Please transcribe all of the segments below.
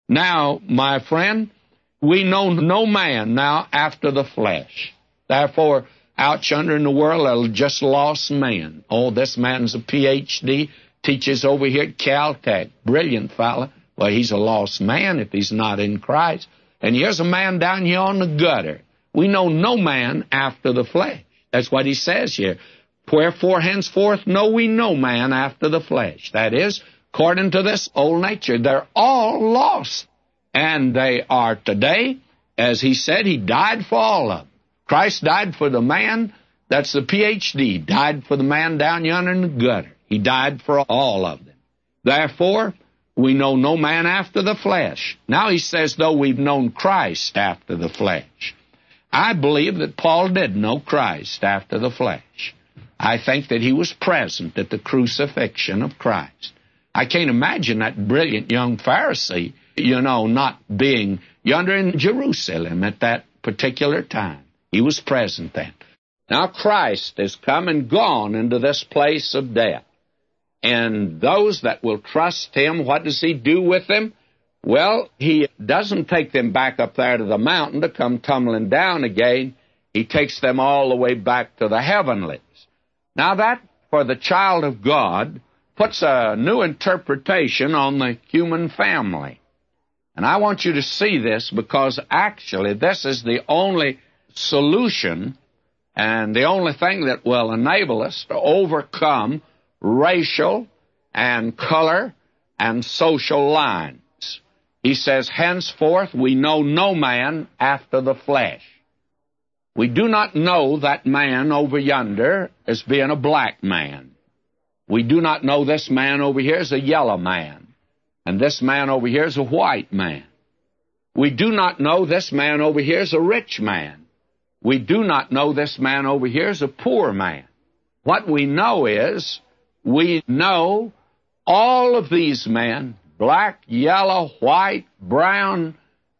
Now, my friend, we know no man now after the flesh. Therefore, out yonder in the world are just lost men. Oh, this man's a Ph.D., teaches over here at Caltech. Brilliant fella. Well, he's a lost man if he's not in Christ. And here's a man down here on the gutter. We know no man after the flesh. That's what he says here. Wherefore, henceforth, know we no man after the flesh. That is, according to this old nature, they're all lost. And they are today, as he said, he died for all of them. Christ died for the man, that's the Ph.D., died for the man down yonder in the gutter. He died for all of them. Therefore, we know no man after the flesh. Now he says, though we've known Christ after the flesh. I believe that Paul did know Christ after the flesh. I think that he was present at the crucifixion of Christ. I can't imagine that brilliant young Pharisee, not being yonder in Jerusalem at that particular time. He was present then. Now Christ has come and gone into this place of death. And those that will trust him, what does he do with them? Well, he doesn't take them back up there to the mountain to come tumbling down again. He takes them all the way back to the heavenlies. Now that, for the child of God, puts a new interpretation on the human family. And I want you to see this because actually this is the only solution and the only thing that will enable us to overcome racial and color and social lines. He says, henceforth we know no man after the flesh. We do not know that man over yonder as being a black man. We do not know this man over here as a yellow man. And this man over here is a white man. We do not know this man over here is a rich man. We do not know this man over here is a poor man. What we know is, we know all of these men, black, yellow, white, brown,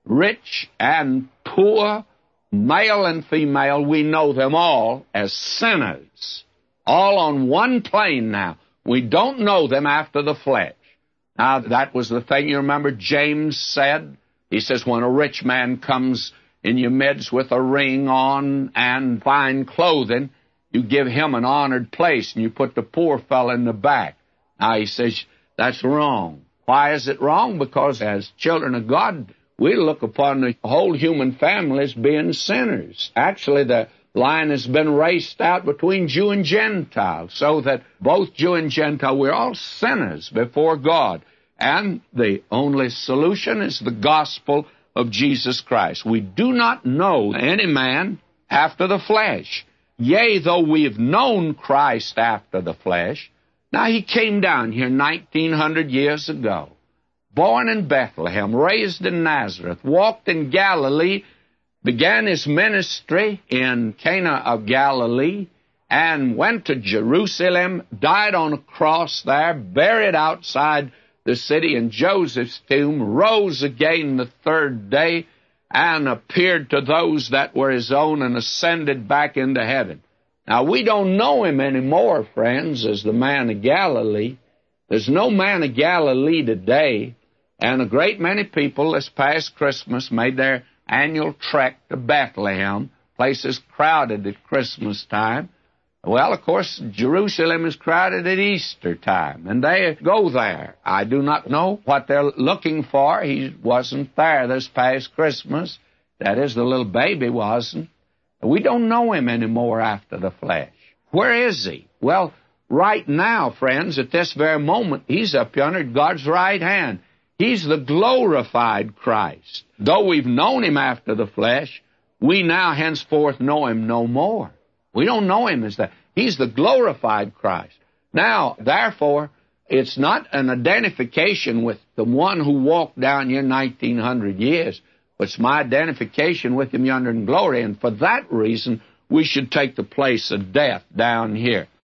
rich and poor, male and female, we know them all as sinners. All on one plane now. We don't know them after the flesh. Now, that was the thing you remember James said. He says, when a rich man comes in your midst with a ring on and fine clothing, you give him an honored place and you put the poor fellow in the back. Now, he says, that's wrong. Why is it wrong? Because as children of God, we look upon the whole human family as being sinners. Actually, the line has been raced out between Jew and Gentile, so that both Jew and Gentile, we're all sinners before God. And the only solution is the gospel of Jesus Christ. We do not know any man after the flesh. Yea, though we have known Christ after the flesh. Now, he came down here 1,900 years ago, born in Bethlehem, raised in Nazareth, walked in Galilee, began his ministry in Cana of Galilee, and went to Jerusalem, died on a cross there, buried outside the city in Joseph's tomb, rose again the third day, and appeared to those that were his own and ascended back into heaven. Now, we don't know him anymore, friends, as the man of Galilee. There's no man of Galilee today, and a great many people this past Christmas made their annual trek to Bethlehem, places crowded at Christmas time. Well, of course, Jerusalem is crowded at Easter time, and they go there. I do not know what they're looking for. He wasn't there this past Christmas. That is, the little baby wasn't. We don't know him anymore after the flesh. Where is he? Well, right now, friends, at this very moment, he's up yonder at God's right hand. He's the glorified Christ. Though we've known him after the flesh, we now henceforth know him no more. We don't know him as that. He's the glorified Christ. Now, therefore, it's not an identification with the one who walked down here 1,900 years. It's my identification with him yonder in glory, and for that reason, we should take the place of death down here.